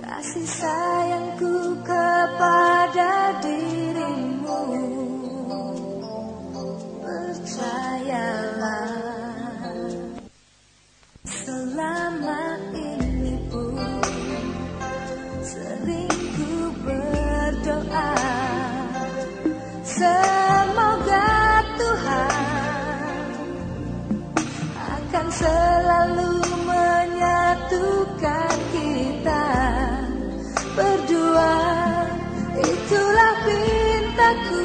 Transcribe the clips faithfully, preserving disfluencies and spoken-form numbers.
kasih sayangku kepada dirimu. Percayalah, selama ini pun sering ku berdoa, semoga Tuhan akan selalu menyatukan kita berdua. Itulah pintaku.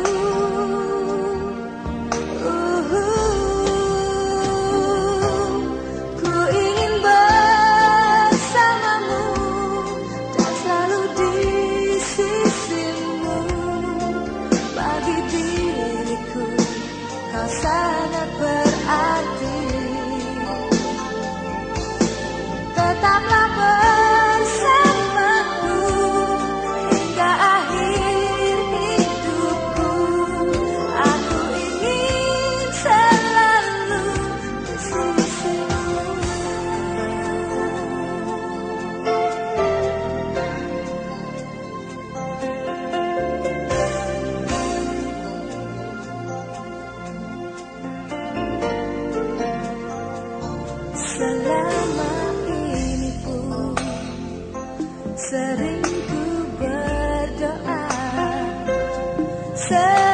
Sangat berarti, tetaplah bersamaku hingga akhir hidupku. Aku ingin selalu di sisimu. Selama ini pun sering ku berdoa.